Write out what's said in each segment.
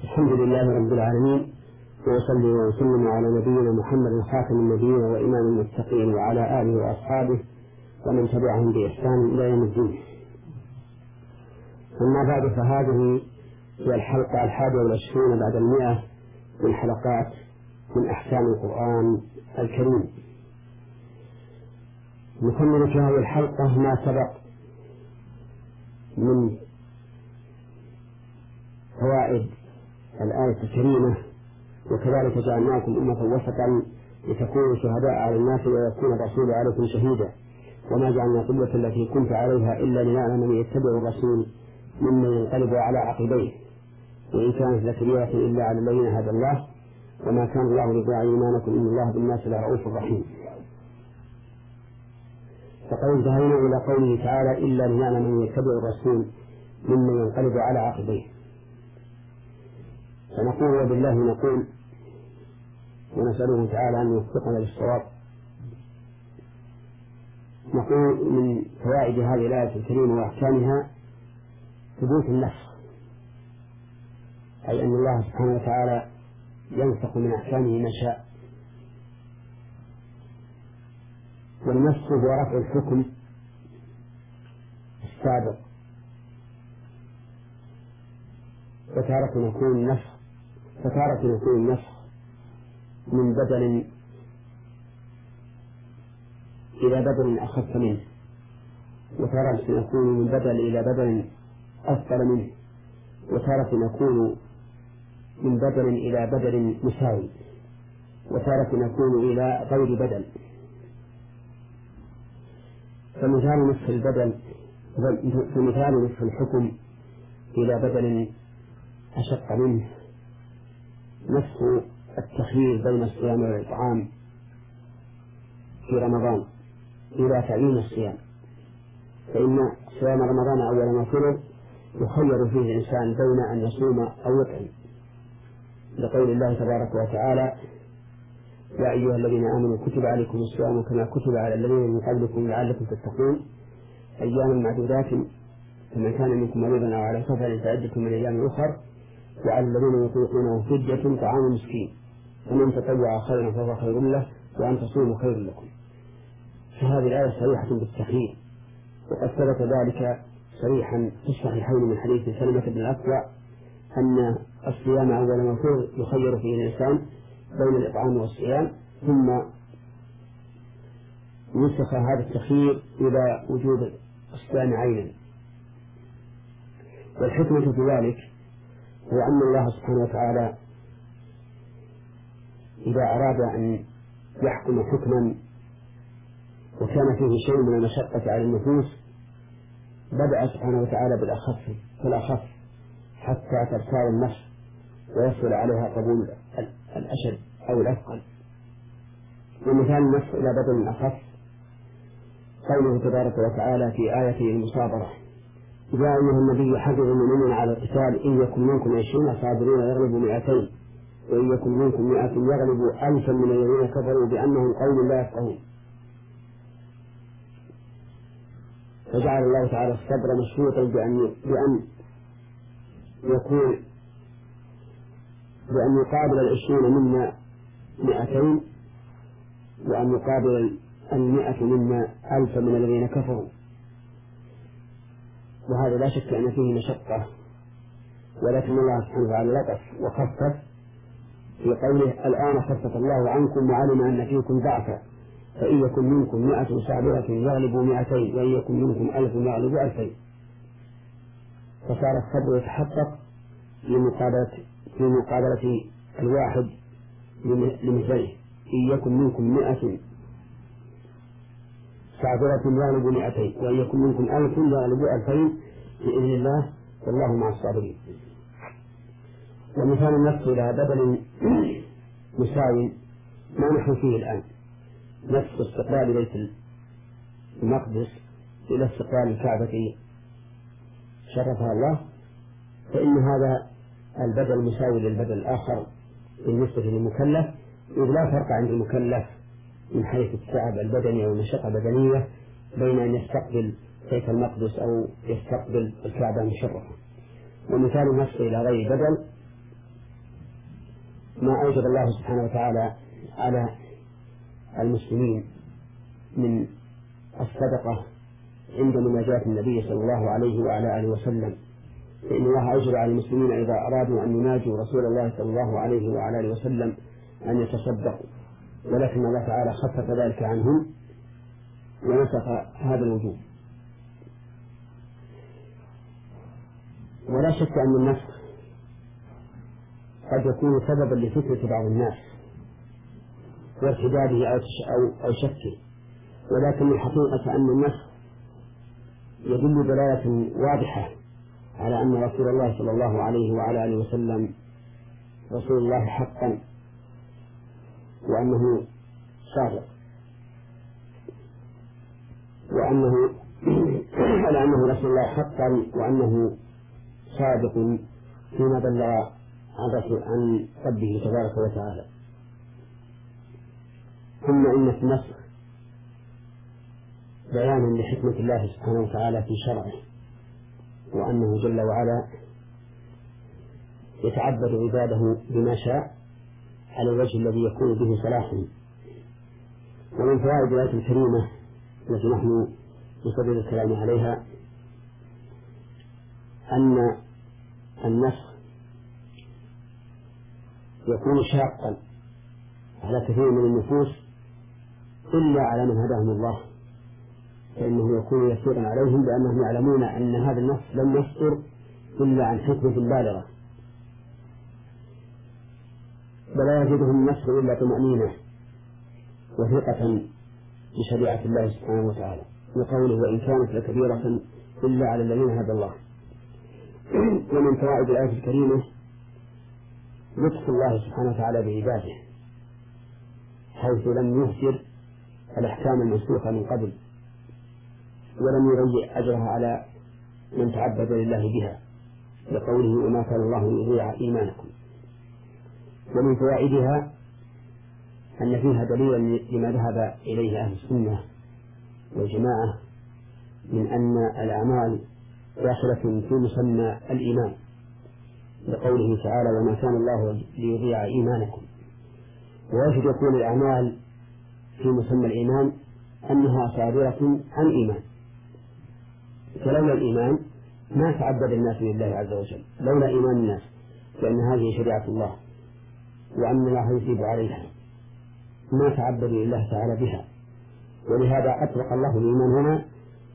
الحمد لله رب العالمين، وصلي وسلم على نبينا محمد خاتم النبيين وإمام المتقين وعلى آله وأصحابه ومن تبعهم بإحسان إلى يوم الدين. أما بعد، فهذه هي الحلقة 21 بعد 100 من حلقات من أحكام القرآن الكريم. نكمل في هذه الحلقة ما سبق من فوائد الآية الكريمة، وكذلك جعلناكم أمة وسطا لتكونوا شهداء على الناس ويكون الرسول عليكم شهيدا، وما جعلنا القبلة التي كنت عليها إلا لنعلم من يتبع الرسول ممن ينقلب على عقبيه، وإن كانت لكبيرة إلا على الذين هدى الله، وما كان الله ليضيع إيمانكم إن الله بالناس لرؤوف رحيم. فقد انتهينا إلى قوله تعالى إلا لنعلم من يتبع الرسول ممن ينقلب على عقبيه. فنقول وبالله نقول، ونسأله تعالى أن يوفقنا للصواب. نقول من فوائد هذه الآية الكريمة وأحكامها ثبوت النسخ، أي أن الله سبحانه وتعالى ينسخ من أحكامه ما شاء، والنسخ هو رفع الحكم السابق، فتارة يكون النسخ من بدل إلى بدل أخف منه، وتارة يكون من بدل إلى بدل أثقل منه، وتارة يكون من بدل إلى بدل مساوي، وتارة يكون إلى غير بدل. فمثال نسخ الحكم إلى بدل أشق منه نسخ التخيير بين الصيام والإطعام في رمضان إلى تعيين الصيام، فإن صيام رمضان أول ما فرض يخير فيه الإنسان بين أن يصوم أو يطعم، لقول الله تبارك وتعالى يا أيها الذين آمنوا كتب عليكم الصيام كما كتب على الذين من قبلكم لعلكم تتقون أياما معدودات، فمن كان منكم مريضا أو على سفر فعدة من أيام أخر، وعلى الذين يطيقونه فدية طعام مسكين، فمن تطوع خيرا فهو خير له وأن تصوموا خير لكم. فهذه الآية صريحة بالتخيير، وقد ثبت ذلك صريحا في الصحيحين من حديث سلمة بن الأكوع أن الصيام أول ما فرض يخير فيه الإنسان بين الإطعام والصيام، ثم نسخ هذا التخيير إلى وجوب الصيام عينا. والحكمة في ذلك هو أن الله سبحانه وتعالى إذا أراد أن يحكم حكما وكان فيه شيء من المشقة على النفوس بدأ سبحانه وتعالى بالأخف حتى ترتاع النفس ويصل عليها قبول الأشد أو الأثقل. ومثال النفس إلى بدل الأخف قوله تبارك وتعالى في آية المصابرة يا أيها النبي حرض المؤمنين على القتال إن يكن منكم 20 صابرين يغلبوا 200 وإن يكن منكم 100 يغلبوا 1000 من الذين كفروا بأنهم قوم لا يفقهون. فجعل الله تعالى الصبر مشروطا بأن يقابل 20 منا 200 وأن يقابل 100 منا 1000 من الذين كفروا، وهذا لا شك أن فيه مشقة، ولكن الله سبحانه وتعالى لطف وخفف في قوله الآن خفف الله عنكم وعلم أن فيكم ضعفا فإن يكن منكم 100 صابرة يغلبوا 200 وإن يكن منكم 1000 يغلبوا 2000. فصار الصبر يتحقق في مقابلة الواحد لمثله إن يكن منكم 100 صابرة يغلبوا 200 وإن يكن منكم 1000 يغلبوا 2000 بإذن الله والله مع الصابرين. ومثال النفس إلى بدل مساوي ما نحن فيه الآن، نفس استقبال بيت المقدس إلى استقبال الكعبة شرفها الله، فإن هذا البدل مساوي للبدل الآخر بالنسبة للمكلف، إذ لا فرق عند المكلف من حيث التعب البدني أو المشقة البدنية بين أن يستقبل بيت المقدس أو يستقبل الكعبة المشرفة. ومثال النفس إلى غير بدل ما أوجب الله سبحانه وتعالى على المسلمين من الصدقة عند مناجاة النبي صلى الله عليه وعلى آله وسلم، فإن الله أوجب على المسلمين إذا أرادوا أن يناجوا رسول الله صلى الله عليه وعلى آله وسلم أن يتصدقوا، ولكن الله تعالى خفف ذلك عنهم ونسخ هذا الوجوب. ولا شك أن النسخ قد يكون سببا لفتنة بعض الناس وارتداده أو شكه، ولكن الحقيقة أن النسخ يدل دلالة واضحة على أن رسول الله صلى الله عليه وعلى آله وسلم رسول الله حقا، وأنه صادق، على أنه رسول الله حقا، وأنه صادق فيما بلغ عن ربه تبارك وتعالى. ثم إن في النسخ بيانا لحكمة الله سبحانه وتعالى في شرعه، وأنه جل وعلا يتعبد عباده بما شاء على الوجه الذي يكون به صلاحهم. ومن فوائد الآية الكريمة التي نحن نصدر الكلام عليها أن النسخ يكون شاقا على كثير من النفوس إلا على من هداهم الله، فإنه يكون يسيرا عليهم لأنهم يعلمون أن هذا النص لم يصدر إلا عن حكمة بالغة، ولا يزيدهم النصر إلا طمأنينة وثقة بشريعة الله سبحانه وتعالى، وقوله وإن كانت لكبيرة إلا على الذين هدى الله. ومن فوائد الآية الكريمة لطف الله سبحانه وتعالى بعباده، حيث لم يهجر الأحكام المنسوخة من قبل، ولم يضيع أجرها على من تعبد لله بها، لقوله وما كان الله ليضيع إيمانكم. ومن فوائدها أن فيها دليلا لما ذهب إليه أهل السنة والجماعة من أن الأعمال داخلة في مسمى الإيمان، لقوله تعالى وما كان الله ليضيع إيمانكم. ويجب يكون الأعمال في مسمى الإيمان أنها صادرة عن إيمان، فلولا الإيمان ما تعبد الناس لله عز وجل، لولا إيمان الناس، لأن هذه شريعة الله وأن الله يجيب عليها ما تعبدوا لله تعالى بها. ولهذا أطلق الله الإيمان هنا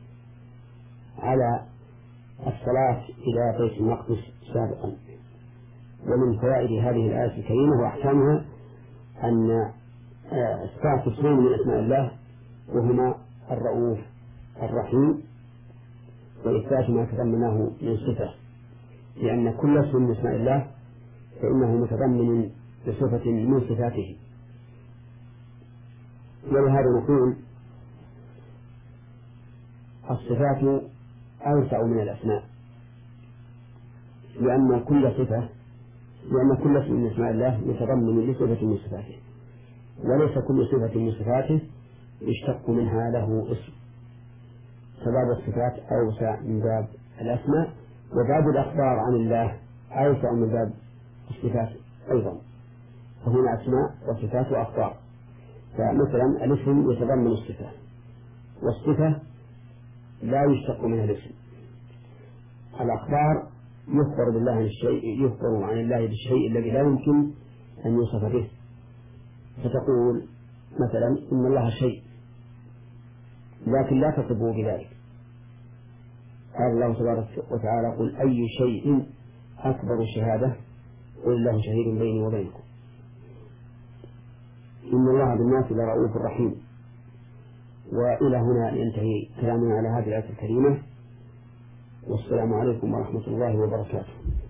على الصلاة إلى بيت المقدس سابقا. ومن فوائد هذه الآية الكريمة وأحكامها أن الساعة اسمين من أسماء الله، وهما الرؤوف الرحيم، وإثبات ما تضمناه من صفة، لأن كل اسم من أسماء الله فإنه متضمن بصفة من صفاته. ولهذا نقول الصفات أوسع من الأسماء، لأن كل اسم من أسماء الله متضمن لصفة من صفاته، وليس كل صفة من صفاته يشتق منها له اسم، فباب الصفات أوسع من باب الأسماء، وباب الأخبار عن الله أوسع من باب الصفات أيضا، فهنا أسماء وصفات وأخبار. فمثلا الاسم يتضمن الصفة، والصفة لا يشتق منها الاسم. الأخبار يخبر بالله عن الشيء، يخبر عن الله بالشيء الذي لا يمكن أن يوصف به، فتقول مثلا إن الله شيء، لكن لا تصفه بذلك. قال الله تبارك وتعالى قل أي شيء أكبر الشهادة قل الله شهيد بيني وبينكم إن الله بالناس لرؤوف رحيم. وإلى هنا ينتهي كلامنا على هذه الآية الكريمة، والسلام عليكم ورحمة الله وبركاته.